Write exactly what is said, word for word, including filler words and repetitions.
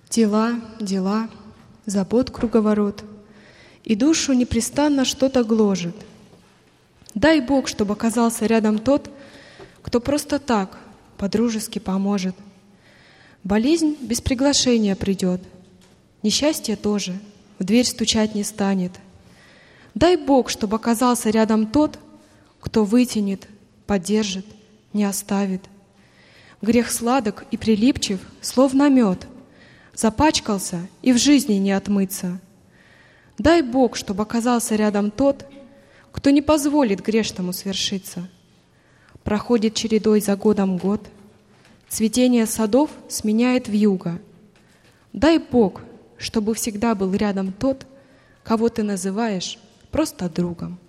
Дела, дела, забот круговорот, и душу непрестанно что-то гложет. Дай Бог, чтобы оказался рядом тот, кто просто так, по-дружески поможет. Болезнь без приглашения придет, несчастье тоже в дверь стучать не станет. Дай Бог, чтобы оказался рядом тот, кто вытянет, поддержит, не оставит. Грех сладок и прилипчив, словно мед, запачкался и в жизни не отмыться. Дай Бог, чтобы оказался рядом тот, кто не позволит грешному свершиться. Проходит чередой за годом год, цветение садов сменяет вьюга. Дай Бог, чтобы всегда был рядом тот, кого ты называешь просто другом.